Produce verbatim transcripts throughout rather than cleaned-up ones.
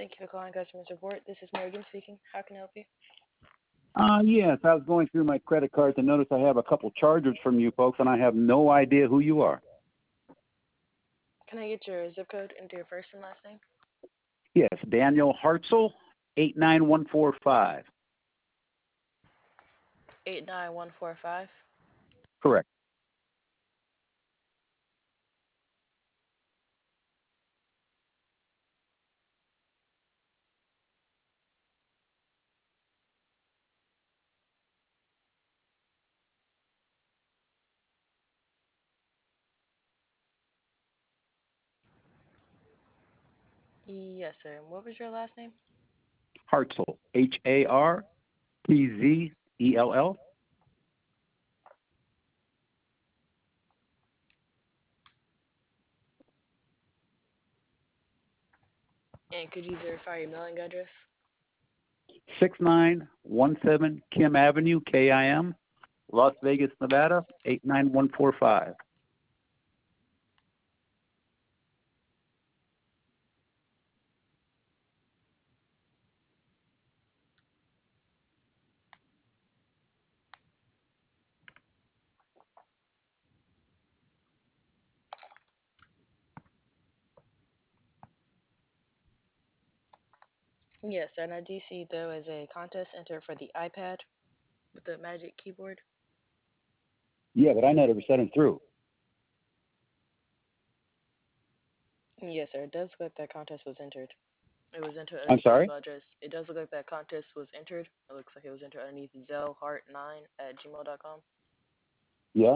Thank you for calling customer support. This is Morgan speaking. How can I help you? Uh, yes, I was going through my credit cards and noticed I have a couple charges from you folks, and I have no idea who you are. Can I get your zip code and your first and last name? Yes, Daniel Hartzell, eight nine one four five. eight nine one four five. Correct. Yes, sir. What was your last name? Hartzell, H A R T Z E L L. And could you verify your mailing address? six nine one seven Kim Avenue, K I M, Las Vegas, Nevada, eight nine one four five. Yes, sir. And I do see there was a contest entered for the iPad with the Magic Keyboard. Yeah, but I never sent them through. Yes, sir. It does look like that contest was entered. It was entered I'm underneath the sorry? email address. It does look like that contest was entered. It looks like it was entered underneath zellheart nine at gmail dot com. Yes.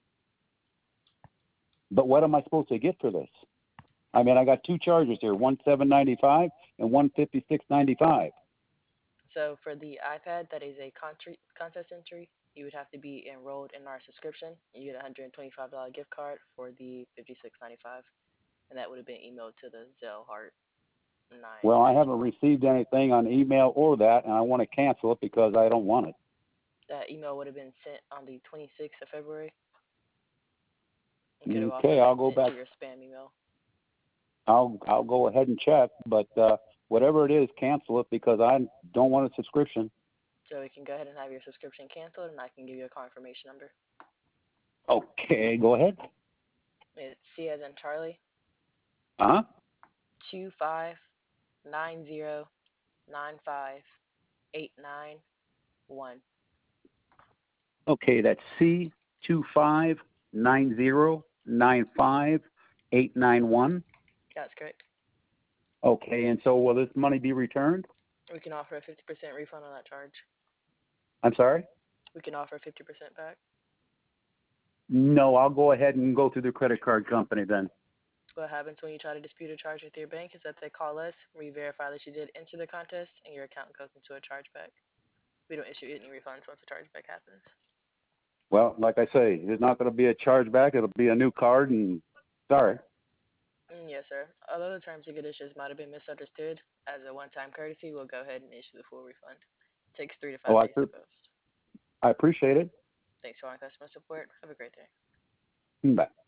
But what am I supposed to get for this? I mean, I got two charges here, one seven ninety five and one fifty six ninety five. So for the iPad, that is a contri- contest entry. You would have to be enrolled in our subscription. You get a one hundred twenty-five dollars gift card for the fifty-six ninety-five, and that would have been emailed to the zellheart nine Well, I at haven't gmail. received anything on email or that, and I want to cancel it because I don't want it. That email would have been sent on the twenty-sixth of February. It could have also Okay, been I'll go sent back. to your spam email. I'll I'll go ahead and check, but uh, whatever it is, cancel it because I don't want a subscription. So we can go ahead and have your subscription canceled, and I can give you a confirmation number. Okay, go ahead. It's C as in Charlie, Uh huh. two five nine zero nine five eight nine one. Okay, that's C two five nine zero nine five eight nine one. That's correct. Okay, and so will this money be returned? We can offer a fifty percent refund on that charge. I'm sorry. We can offer fifty percent back. No, I'll go ahead and go through the credit card company then. What happens when you try to dispute a charge with your bank is that they call us, we verify that you did enter the contest, and your account goes into a chargeback. We don't issue any refunds once a chargeback happens. Well, like I say, there's not going to be a chargeback. It'll be a new card, and sorry. Mm, yes, sir. Although the terms and conditions might have been misunderstood, as a one-time courtesy, we'll go ahead and issue the full refund. It takes three to Oh, five I, days to post. I appreciate it. Thanks for calling customer support. Have a great day. Bye.